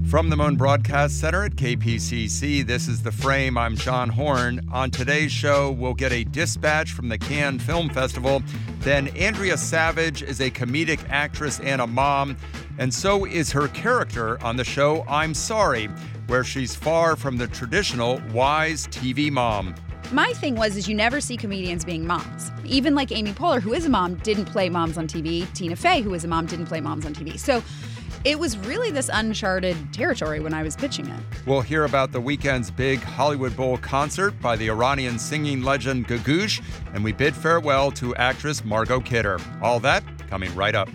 From the Moon Broadcast Center at KPCC, this is The Frame. I'm John Horn. On today's show, we'll get a dispatch from the Cannes Film Festival. Then Andrea Savage is a comedic actress and a mom, and so is her character on the show I'm Sorry, where she's far from the traditional wise TV mom. My thing is you never see comedians being moms. Even like Amy Poehler, who is a mom, didn't play moms on TV. Tina Fey, who is a mom, didn't play moms on TV. So it was really this uncharted territory when I was pitching it. We'll hear about the weekend's big Hollywood Bowl concert by the Iranian singing legend Gagouche, and we bid farewell to actress Margot Kidder. All that coming right up.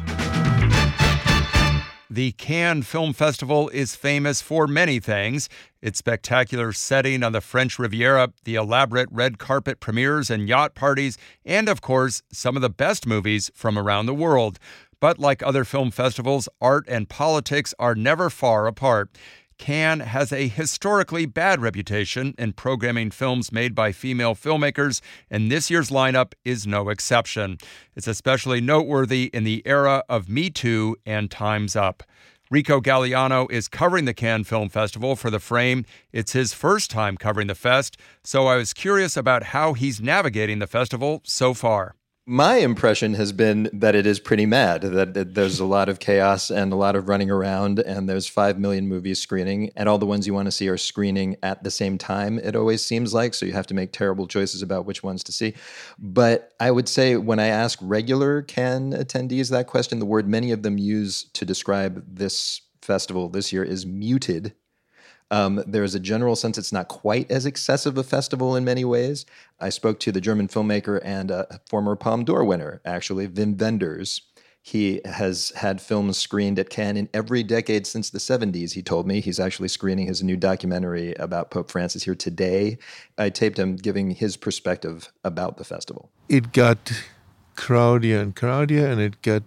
The Cannes Film Festival is famous for many things. Its spectacular setting on the French Riviera, the elaborate red carpet premieres and yacht parties, and of course, some of the best movies from around the world. But like other film festivals, art and politics are never far apart. Cannes has a historically bad reputation in programming films made by female filmmakers, and this year's lineup is no exception. It's especially noteworthy in the era of Me Too and Time's Up. Rico Galliano is covering the Cannes Film Festival for The Frame. It's his first time covering the fest, so I was curious about how he's navigating the festival so far. My impression has been that it is pretty mad, that there's a lot of chaos and a lot of running around, and there's 5 million movies screening, and all the ones you want to see are screening at the same time, it always seems like, so you have to make terrible choices about which ones to see. But I would say when I ask regular Cannes attendees that question, the word many of them use to describe this festival this year is muted. There's a general sense it's not quite as excessive a festival in many ways. I spoke to the German filmmaker and a former Palme d'Or winner, actually, Wim Wenders. He has had films screened at Cannes in every decade since the 70s, he told me. He's actually screening his new documentary about Pope Francis here today. I taped him giving his perspective about the festival. It got crowdier and crowdier, and it got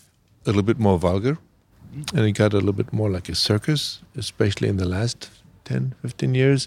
a little bit more vulgar. And it got a little bit more like a circus, especially in the last 10, 15 years.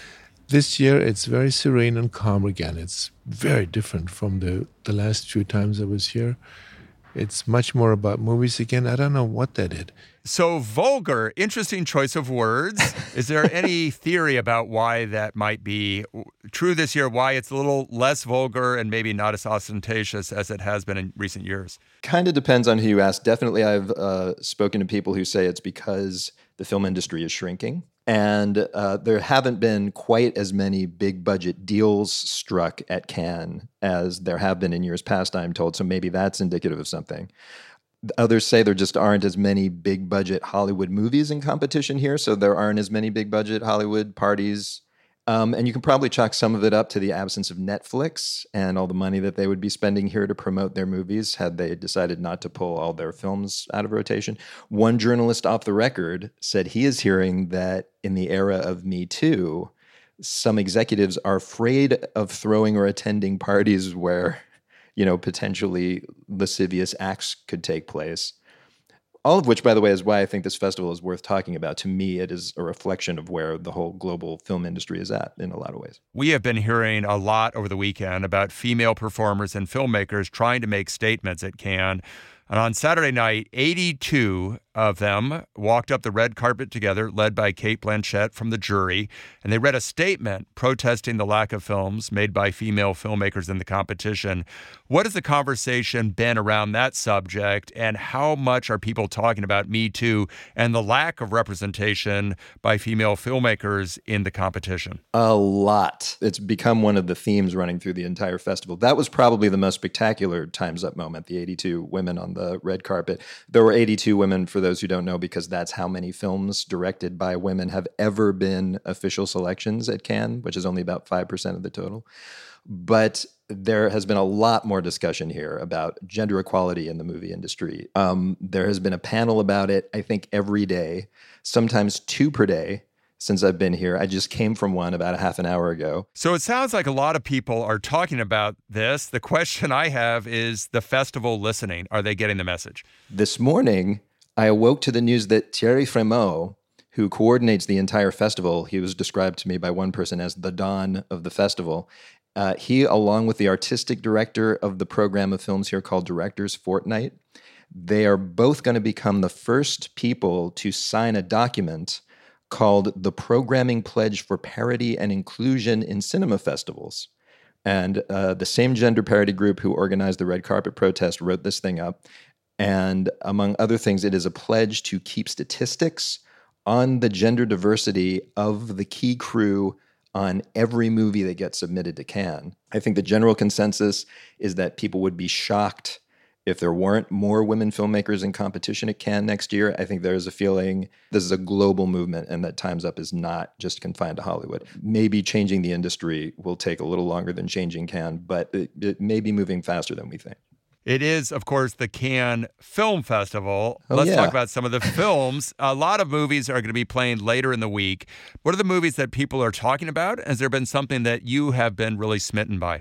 This year, it's very serene and calm again. It's very different from the last few times I was here. It's much more about movies again. I don't know what that did. So vulgar, interesting choice of words. Is there any theory about why that might be true this year, why it's a little less vulgar and maybe not as ostentatious as it has been in recent years? Kind of depends on who you ask. Definitely I've spoken to people who say it's because the film industry is shrinking. And there haven't been quite as many big budget deals struck at Cannes as there have been in years past, I'm told. So maybe that's indicative of something. Others say there just aren't as many big budget Hollywood movies in competition here. So there aren't as many big budget Hollywood parties. And you can probably chalk some of it up to the absence of Netflix and all the money that they would be spending here to promote their movies had they decided not to pull all their films out of rotation. One journalist off the record said he is hearing that in the era of Me Too, some executives are afraid of throwing or attending parties where, potentially lascivious acts could take place. All of which, by the way, is why I think this festival is worth talking about. To me, it is a reflection of where the whole global film industry is at in a lot of ways. We have been hearing a lot over the weekend about female performers and filmmakers trying to make statements at Cannes. And on Saturday night, 82 of them walked up the red carpet together, led by Cate Blanchett from The Jury, and they read a statement protesting the lack of films made by female filmmakers in the competition. What has the conversation been around that subject, and how much are people talking about Me Too and the lack of representation by female filmmakers in the competition? A lot. It's become one of the themes running through the entire festival. That was probably the most spectacular Time's Up moment, the 82 women on the red carpet. There were 82 women, for those who don't know, because that's how many films directed by women have ever been official selections at Cannes, which is only about 5% of the total. But there has been a lot more discussion here about gender equality in the movie industry. There has been a panel about it, I think, every day, sometimes 2 per day. Since I've been here. I just came from one about a half an hour ago. So it sounds like a lot of people are talking about this. The question I have is the festival listening. Are they getting the message? This morning, I awoke to the news that Thierry Frémaux, who coordinates the entire festival, he was described to me by one person as the Don of the festival. He, along with the artistic director of the program of films here called Directors Fortnight, They are both going to become the first people to sign a document called the Programming Pledge for Parity and Inclusion in Cinema Festivals. And the same gender parity group who organized the red carpet protest wrote this thing up. And among other things, it is a pledge to keep statistics on the gender diversity of the key crew on every movie that gets submitted to Cannes. I think the general consensus is that people would be shocked if there weren't more women filmmakers in competition at Cannes next year. I think there's a feeling this is a global movement and that Time's Up is not just confined to Hollywood. Maybe changing the industry will take a little longer than changing Cannes, but it may be moving faster than we think. It is, of course, the Cannes Film Festival. Let's talk about some of the films. A lot of movies are going to be playing later in the week. What are the movies that people are talking about? Has there been something that you have been really smitten by?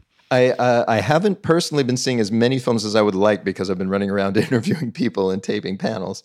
I haven't personally been seeing as many films as I would like because I've been running around interviewing people and taping panels.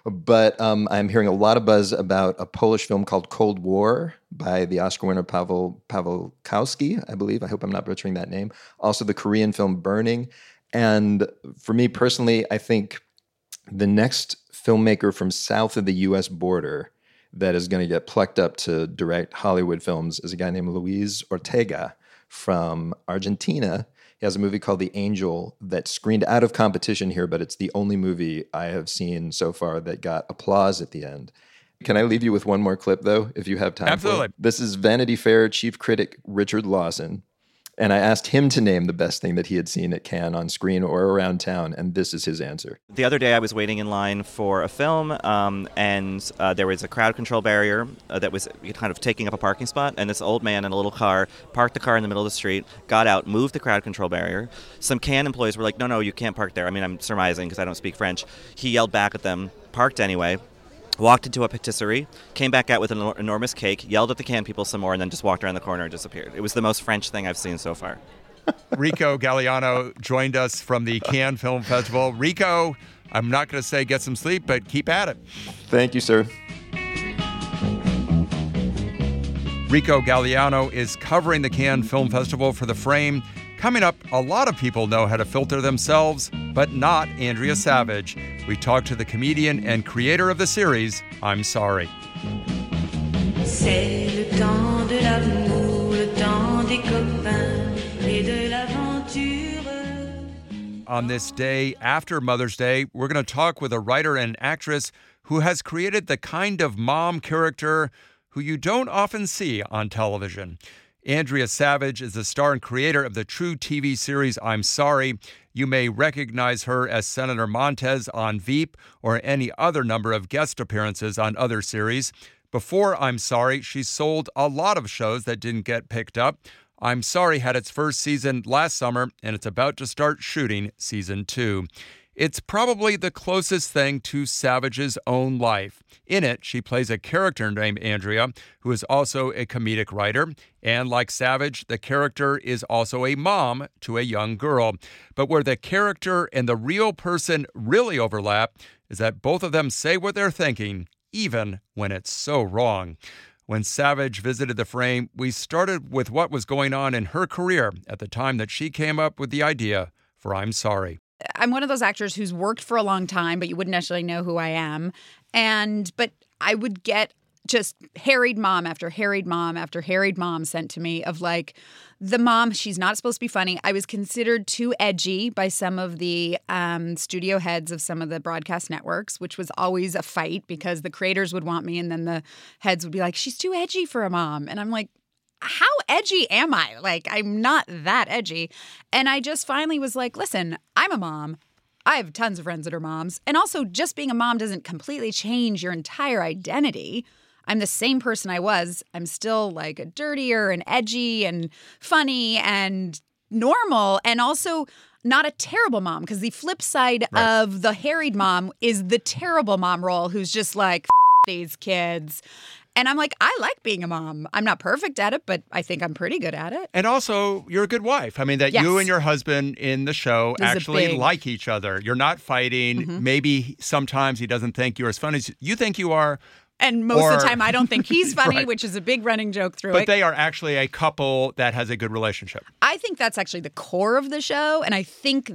But I'm hearing a lot of buzz about a Polish film called Cold War by the Oscar winner Paweł Pawlikowski, I believe. I hope I'm not butchering that name. Also the Korean film Burning. And for me personally, I think the next filmmaker from south of the U.S. border that is going to get plucked up to direct Hollywood films is a guy named Luis Ortega from Argentina. He has a movie called The Angel that screened out of competition here, but it's the only movie I have seen so far that got applause at the end. Can I leave you with one more clip, though, if you have time? Absolutely. This is Vanity Fair chief critic Richard Lawson. And I asked him to name the best thing that he had seen at Cannes on screen or around town, and this is his answer. The other day I was waiting in line for a film, and there was a crowd control barrier that was kind of taking up a parking spot, and this old man in a little car parked the car in the middle of the street, got out, moved the crowd control barrier. Some Cannes employees were like, no, you can't park there. I mean, I'm surmising because I don't speak French. He yelled back at them, parked anyway, walked into a patisserie, came back out with an enormous cake, yelled at the Cannes people some more, and then just walked around the corner and disappeared. It was the most French thing I've seen so far. Rico Galliano joined us from the Cannes Film Festival. Rico, I'm not going to say get some sleep, but keep at it. Thank you, sir. Rico Galliano is covering the Cannes Film Festival for The Frame. Coming up, a lot of people know how to filter themselves, but not Andrea Savage. We talked to the comedian and creator of the series, I'm Sorry. C'est le temps de l'amour, le temps des copains et de l'aventure. On this day after Mother's Day, we're going to talk with a writer and actress who has created the kind of mom character who you don't often see on television. Andrea Savage is the star and creator of the true TV series I'm Sorry. You may recognize her as Senator Montez on Veep or any other number of guest appearances on other series. Before I'm Sorry, she sold a lot of shows that didn't get picked up. I'm Sorry had its first season last summer, and it's about to start shooting season 2. It's probably the closest thing to Savage's own life. In it, she plays a character named Andrea, who is also a comedic writer. And like Savage, the character is also a mom to a young girl. But where the character and the real person really overlap is that both of them say what they're thinking, even when it's so wrong. When Savage visited The Frame, we started with what was going on in her career at the time that she came up with the idea for I'm Sorry. I'm one of those actors who's worked for a long time, but you wouldn't necessarily know who I am. But I would get just harried mom after harried mom after harried mom sent to me of like, the mom, she's not supposed to be funny. I was considered too edgy by some of the studio heads of some of the broadcast networks, which was always a fight because the creators would want me and then the heads would be like, she's too edgy for a mom. And I'm like, how edgy am I? Like, I'm not that edgy. And I just finally was like, listen, I'm a mom. I have tons of friends that are moms. And also, just being a mom doesn't completely change your entire identity. I'm the same person I was. I'm still like a dirtier and edgy and funny and normal and also not a terrible mom, because the flip side of the harried mom is the terrible mom role who's just like, F these kids. And I'm like, I like being a mom. I'm not perfect at it, but I think I'm pretty good at it. And also, you're a good wife. I mean, that you and your husband in the show actually like each other. You're not fighting. Mm-hmm. Maybe sometimes he doesn't think you're as funny as you think you are. And most of the time, I don't think he's funny, which is a big running joke through it. But they are actually a couple that has a good relationship. I think that's actually the core of the show. And I think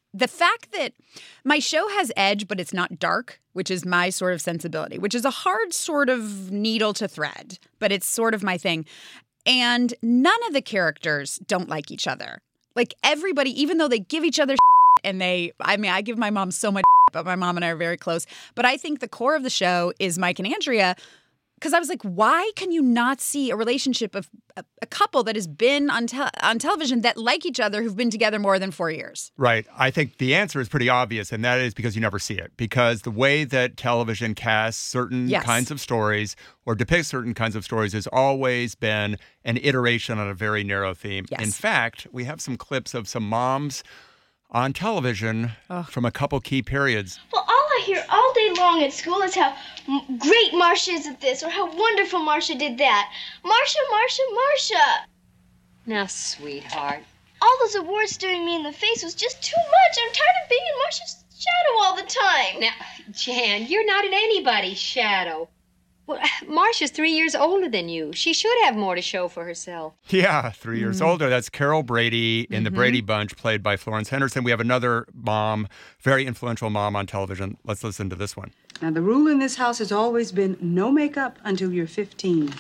the fact that my show has edge, but it's not dark, which is my sort of sensibility, which is a hard sort of needle to thread, but it's sort of my thing. And none of the characters don't like each other. Like everybody, even though they give each other and I give my mom so much, but my mom and I are very close. But I think the core of the show is Mike and Andrea. Because I was like, why can you not see a relationship of a couple that has been on television that like each other who've been together more than 4 years? Right. I think the answer is pretty obvious, and that is because you never see it. Because the way that television casts certain kinds of stories or depicts certain kinds of stories has always been an iteration on a very narrow theme. Yes. In fact, we have some clips of some moms on television from a couple key periods. Well, all I hear all day long at school is how great Marcia is at this or how wonderful Marcia did that. Marcia, Marcia, Marcia. Now, sweetheart. All those awards staring me in the face was just too much. I'm tired of being in Marcia's shadow all the time. Now, Jan, you're not in anybody's shadow. Well, Marcia's 3 years older than you. She should have more to show for herself. Yeah, 3 years older. That's Carol Brady in The Brady Bunch, played by Florence Henderson. We have another mom, very influential mom on television. Let's listen to this one. Now, the rule in this house has always been no makeup until you're 15.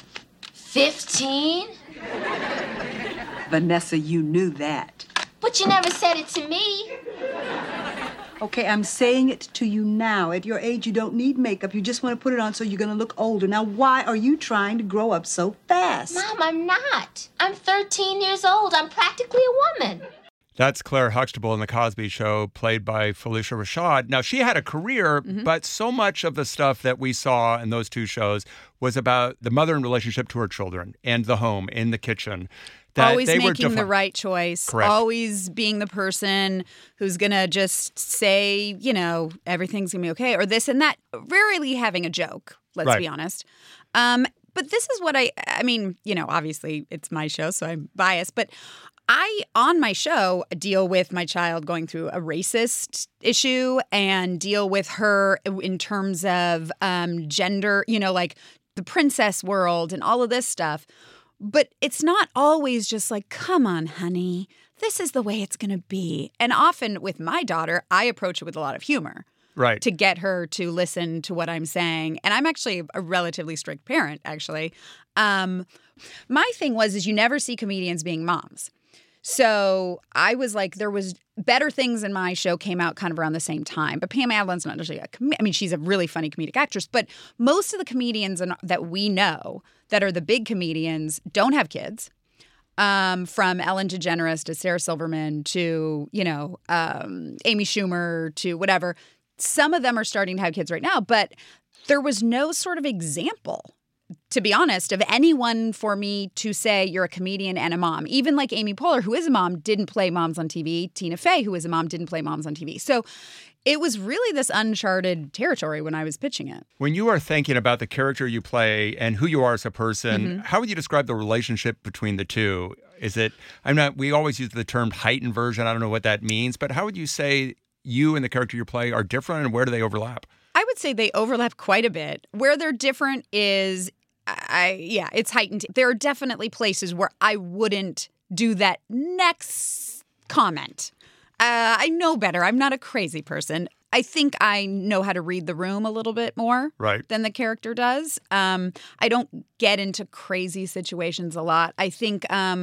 15? Vanessa, you knew that. But you never said it to me. Okay, I'm saying it to you now. At your age, you don't need makeup. You just want to put it on so you're going to look older. Now, why are you trying to grow up so fast? Mom, I'm not. I'm 13 years old. I'm practically a woman. That's Claire Huxtable in The Cosby Show, played by Felicia Rashad. Now, she had a career, but so much of the stuff that we saw in those two shows was about the mother and relationship to her children and the home, in the kitchen. That always they making were the right choice. Correct. Always being the person who's going to just say, everything's going to be okay, or this and that. Rarely having a joke, let's be honest. But this is what I mean, obviously it's my show, so I'm biased, but on my show, deal with my child going through a racist issue and deal with her in terms of gender, like the princess world and all of this stuff. But it's not always just like, come on, honey, this is the way it's going to be. And often with my daughter, I approach it with a lot of humor. Right. To get her to listen to what I'm saying. And I'm actually a relatively strict parent, actually. My thing is you never see comedians being moms. So I was like, there was better things in my show came out kind of around the same time. But Pam Adlin's not actually she's a really funny comedic actress. But most of the comedians that we know that are the big comedians don't have kids. From Ellen DeGeneres to Sarah Silverman to, Amy Schumer to whatever. Some of them are starting to have kids right now. But there was no sort of example, to be honest, of anyone for me to say you're a comedian and a mom. Even like Amy Poehler, who is a mom, didn't play moms on TV. Tina Fey, who is a mom, didn't play moms on TV. So it was really this uncharted territory when I was pitching it. When you are thinking about the character you play and who you are as a person, how would you describe the relationship between the two? We always use the term heightened version. I don't know what that means, but how would you say you and the character you play are different, and where do they overlap? I would say they overlap quite a bit. Where they're different is it's heightened. There are definitely places where I wouldn't do that next comment. I know better. I'm not a crazy person. I think I know how to read the room a little bit more than the character does. I don't get into crazy situations a lot. I think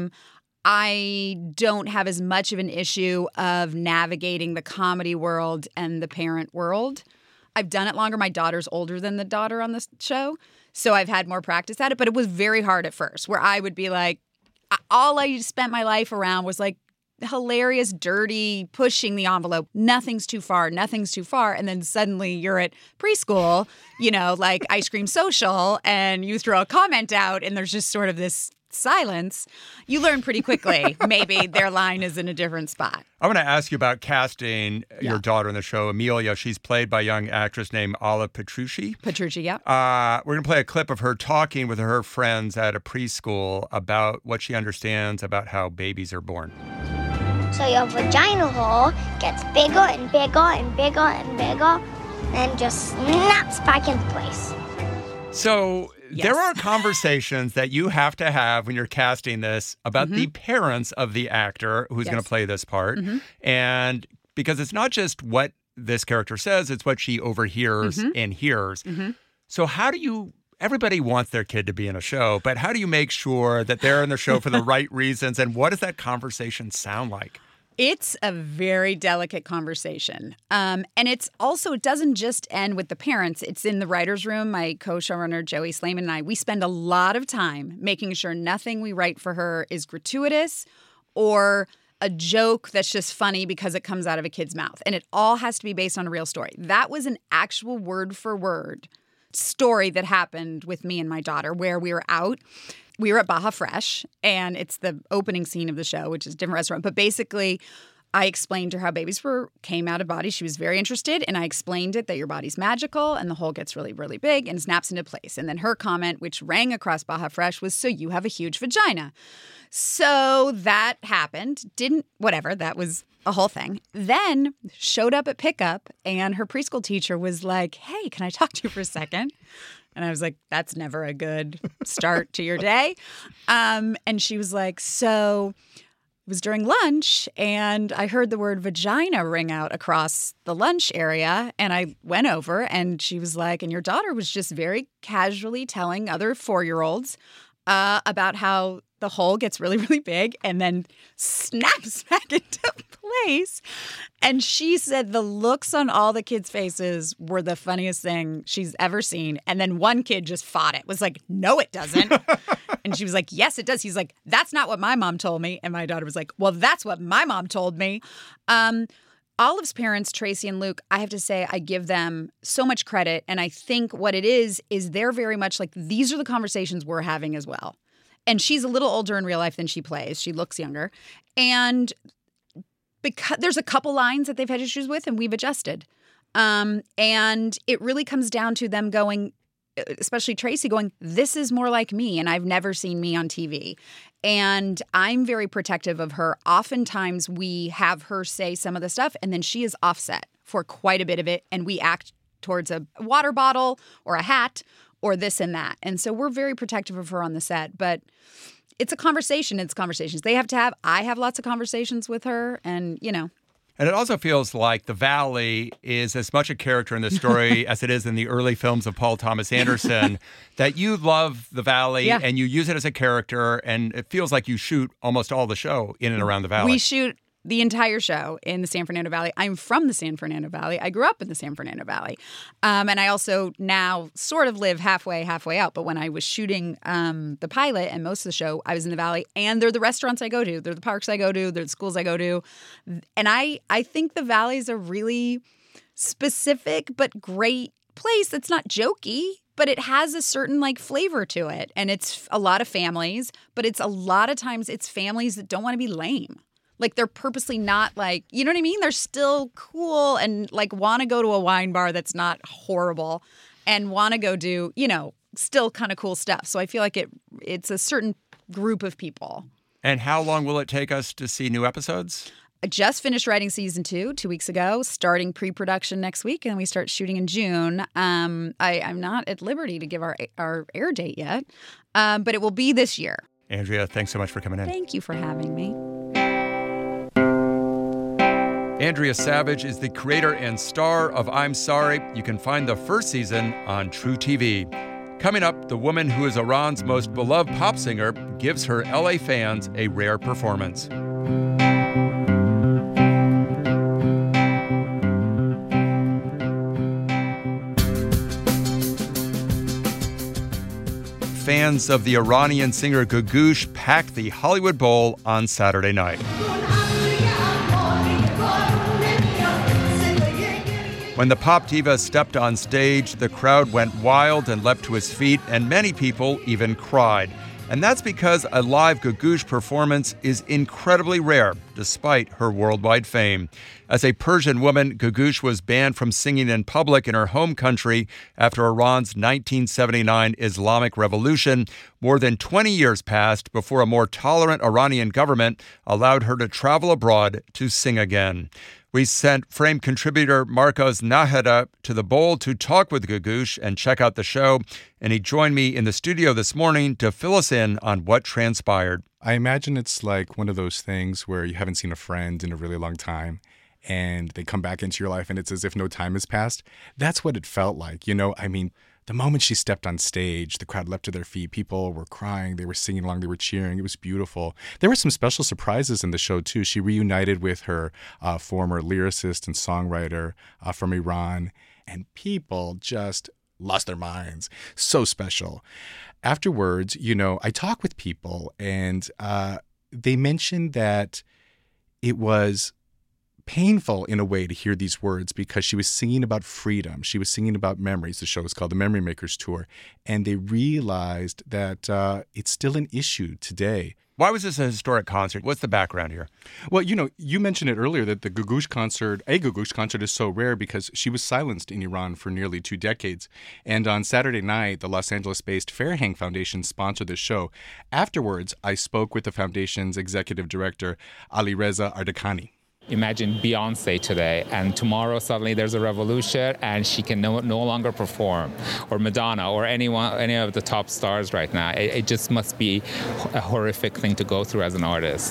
I don't have as much of an issue of navigating the comedy world and the parent world. I've done it longer. My daughter's older than the daughter on this show, so I've had more practice at it. But it was very hard at first, where I would be like, all I spent my life around was like hilarious, dirty, pushing the envelope. Nothing's too far. Nothing's too far. And then suddenly you're at preschool, like Ice Cream Social, and you throw a comment out, and there's just sort of this silence. You learn pretty quickly maybe their line is in a different spot. I want to ask you about casting your daughter in the show, Amelia. She's played by a young actress named Alla Petrucci. Petrucci, yeah. We're going to play a clip of her talking with her friends at a preschool about what she understands about how babies are born. So your vagina hole gets bigger and bigger and bigger and bigger, and just snaps back into place. So there are conversations that you have to have when you're casting this about the parents of the actor who's going to play this part. And because it's not just what this character says, it's what she overhears and hears. So how do you, everybody wants their kid to be in a show, but how do you make sure that they're in the show for the right reasons? And what does that conversation sound like? It's a very delicate conversation. And it's also, it doesn't just end with the parents. It's in the writer's room. My co-showrunner, Joey Slayman, and I, we spend a lot of time making sure nothing we write for her is gratuitous or a joke that's just funny because it comes out of a kid's mouth. And it all has to be based on a real story. That was an actual word for word story that happened with me and my daughter where we were out. We were at Baja Fresh, and it's the opening scene of the show, which is a different restaurant. But basically, I explained to her how babies came out of bodies. She was very interested, and I explained it that your body's magical, and the hole gets really, really big and snaps into place. And then her comment, which rang across Baja Fresh, was, so you have a huge vagina. So that happened. That was a whole thing. Then showed up at pickup, and her preschool teacher was like, hey, can I talk to you for a second? And I was like, that's never a good start to your day. And she was like, so it was during lunch, and I heard the word vagina ring out across the lunch area. And I went over, and she was like, and your daughter was just very casually telling other 4-year-olds about how the hole gets really, really big and then snaps back into place. And she said the looks on all the kids' faces were the funniest thing she's ever seen. And then one kid just fought it, was like, no, it doesn't. And she was like, yes, it does. He's like, that's not what my mom told me. And my daughter was like, well, that's what my mom told me. Olive's parents, Tracy and Luke, I have to say I give them so much credit. And I think what it is they're very much like, these are the conversations we're having as well. And she's a little older in real life than she plays. She looks younger. And because there's a couple lines that they've had issues with, and we've adjusted. And it really comes down to them going, especially Tracy going, this is more like me, and I've never seen me on TV. And I'm very protective of her. Oftentimes we have her say some of the stuff, and then she is offset for quite a bit of it, and we act towards a water bottle or a hat or this and that. And so we're very protective of her on the set. But it's a conversation. It's conversations they have to have. I have lots of conversations with her, and, you know. And it also feels like the Valley is as much a character in the story as it is in the early films of Paul Thomas Anderson, that you love the Valley and you use it as a character, and it feels like you shoot almost all the show in and around the Valley. We shoot the entire show in the San Fernando Valley. I'm from the San Fernando Valley. I grew up in the San Fernando Valley. And I also now sort of live halfway out. But when I was shooting the pilot and most of the show, I was in the Valley. And they're the restaurants I go to. They're the parks I go to. They're the schools I go to. And I think the Valley is a really specific but great place that's not jokey, but it has a certain like flavor to it. And it's a lot of families, but it's a lot of times it's families that don't want to be lame. Like, they're purposely not like, you know what I mean? They're still cool and like want to go to a wine bar that's not horrible and want to go do, you know, still kind of cool stuff. So I feel like it's a certain group of people. And how long will it take us to see new episodes? I just finished writing season 2 weeks ago, starting pre-production next week, and we start shooting in June. I'm not at liberty to give our air date yet, but it will be this year. Andrea, thanks so much for coming in. Thank you for having me. Andrea Savage is the creator and star of I'm Sorry. You can find the first season on truTV. Coming up, the woman who is Iran's most beloved pop singer gives her LA fans a rare performance. Fans of the Iranian singer Googoosh packed the Hollywood Bowl on Saturday night. When the pop diva stepped on stage, the crowd went wild and leapt to his feet, and many people even cried. And that's because a live Googoosh performance is incredibly rare, despite her worldwide fame. As a Persian woman, Googoosh was banned from singing in public in her home country after Iran's 1979 Islamic Revolution. More than 20 years passed before a more tolerant Iranian government allowed her to travel abroad to sing again. We sent Frame contributor Marcos Naheda to the Bowl to talk with Googoosh and check out the show, and he joined me in the studio this morning to fill us in on what transpired. I imagine it's like one of those things where you haven't seen a friend in a really long time, and they come back into your life and it's as if no time has passed. That's what it felt like. I mean, the moment she stepped on stage, the crowd leapt to their feet. People were crying. They were singing along. They were cheering. It was beautiful. There were some special surprises in the show, too. She reunited with her former lyricist and songwriter from Iran, and people just lost their minds. So special. Afterwards, I talk with people, and they mentioned that it was painful in a way to hear these words because she was singing about freedom. She was singing about memories. The show is called The Memory Makers Tour. And they realized that it's still an issue today. Why was this a historic concert? What's the background here? Well, you mentioned it earlier that a Googoosh concert is so rare because she was silenced in Iran for nearly 2 decades. And on Saturday night, the Los Angeles-based Farahang Foundation sponsored the show. Afterwards, I spoke with the foundation's executive director, Alireza Ardakani. Imagine Beyonce today, and tomorrow suddenly there's a revolution and she can no longer perform, or Madonna, or any of the top stars right now. It just must be a horrific thing to go through as an artist.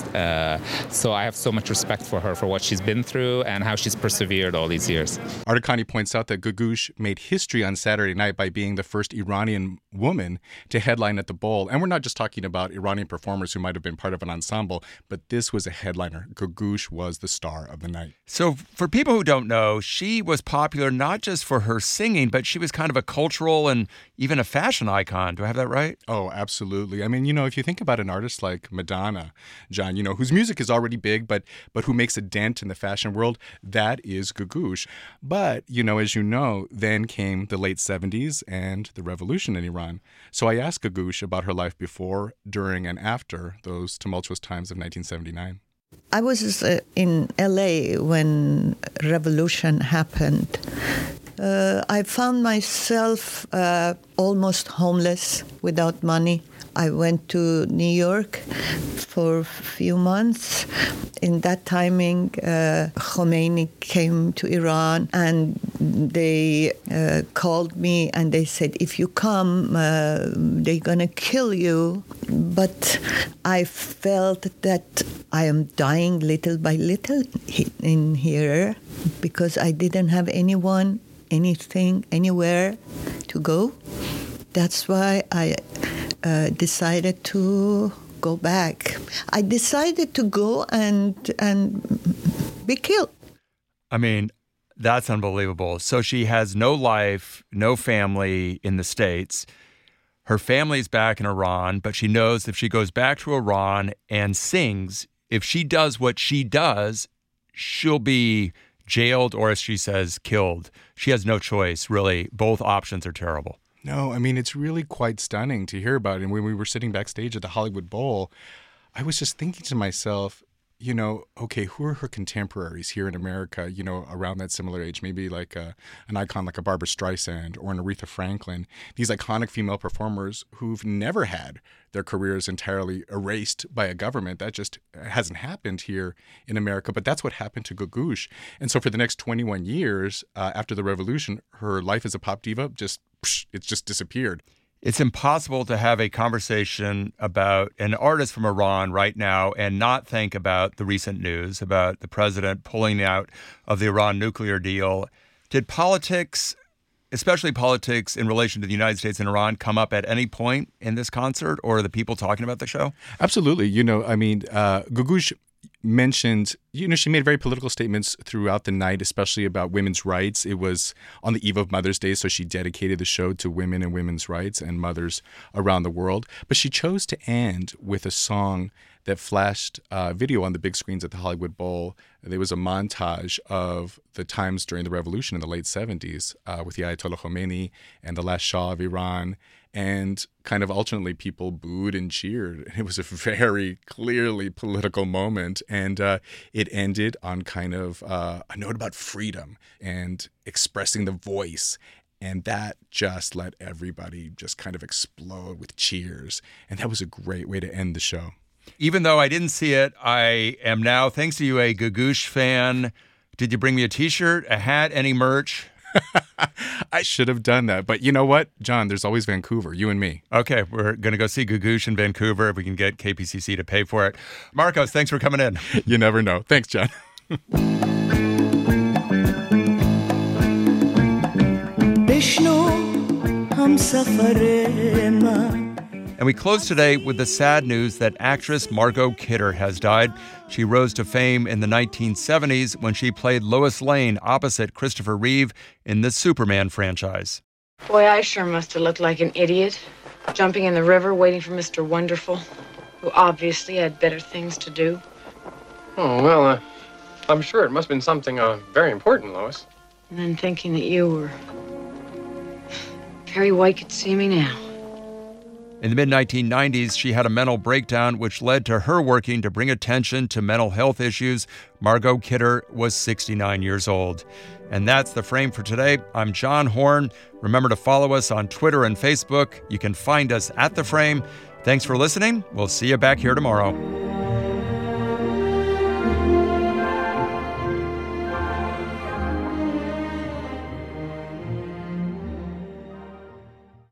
So I have so much respect for her, for what she's been through and how she's persevered all these years. Ardakani points out that Googoosh made history on Saturday night by being the first Iranian woman to headline at the Bowl. And we're not just talking about Iranian performers who might have been part of an ensemble, but this was a headliner. Googoosh was the star of the night. So for people who don't know, she was popular not just for her singing, but she was kind of a cultural and even a fashion icon. Do I have that right? Oh, absolutely. I mean, if you think about an artist like Madonna, John, whose music is already big, but who makes a dent in the fashion world, that is Googoosh. But, as you know, then came the late 70s and the revolution in Iran. So I asked Googoosh about her life before, during, and after those tumultuous times of 1979. I was in LA when revolution happened. I found myself almost homeless, without money. I went to New York for a few months. In that timing, Khomeini came to Iran, and they called me and they said, if you come, they're going to kill you. But I felt that I am dying little by little in here because I didn't have anyone, anything, anywhere to go. That's why I decided to go back. I decided to go and be killed. I mean, that's unbelievable. So she has no life, no family in the States. Her family's back in Iran, but she knows if she goes back to Iran and sings, if she does what she does, she'll be jailed or, as she says, killed. She has no choice, really. Both options are terrible. No, I mean, it's really quite stunning to hear about it. And when we were sitting backstage at the Hollywood Bowl, I was just thinking to myself, okay, who are her contemporaries here in America, around that similar age, maybe like an icon like a Barbra Streisand or an Aretha Franklin, these iconic female performers who've never had their careers entirely erased by a government. That just hasn't happened here in America, but that's what happened to Googoosh. And so for the next 21 years after the revolution, her life as a pop diva it's just disappeared. It's impossible to have a conversation about an artist from Iran right now and not think about the recent news about the president pulling out of the Iran nuclear deal. Did politics, especially politics in relation to the United States and Iran, come up at any point in this concert, or are the people talking about the show? Absolutely. Googoosh mentioned, she made very political statements throughout the night, especially about women's rights. It was on the eve of Mother's Day, so she dedicated the show to women and women's rights and mothers around the world. But she chose to end with a song that flashed video on the big screens at the Hollywood Bowl. There was a montage of the times during the revolution in the late 70s with the Ayatollah Khomeini and the last Shah of Iran. And kind of alternately, people booed and cheered. It was a very clearly political moment. And it ended on kind of a note about freedom and expressing the voice. And that just let everybody just kind of explode with cheers. And that was a great way to end the show. Even though I didn't see it, I am now, thanks to you, a Googoosh fan. Did you bring me a T-shirt, a hat, any merch? I should have done that. But you know what, John, there's always Vancouver, you and me. Okay, we're going to go see Googoosh in Vancouver if we can get KPCC to pay for it. Marcos, thanks for coming in. You never know. Thanks, John. And we close today with the sad news that actress Margot Kidder has died. She rose to fame in the 1970s when she played Lois Lane opposite Christopher Reeve in the Superman franchise. Boy, I sure must have looked like an idiot, jumping in the river, waiting for Mr. Wonderful, who obviously had better things to do. Oh, well, I'm sure it must have been something very important, Lois. And then thinking that you were... Perry White could see me now. In the mid-1990s, she had a mental breakdown which led to her working to bring attention to mental health issues. Margot Kidder was 69 years old. And that's The Frame for today. I'm John Horn. Remember to follow us on Twitter and Facebook. You can find us at The Frame. Thanks for listening. We'll see you back here tomorrow.